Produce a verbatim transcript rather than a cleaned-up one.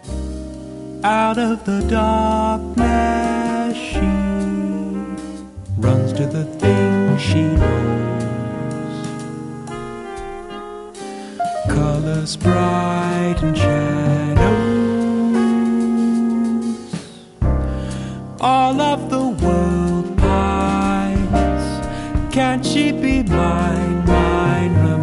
Out of the darkness she runs to the thing she knows. Colors bright and shadows, all of the world pines. Can't she be mine, mine, mine?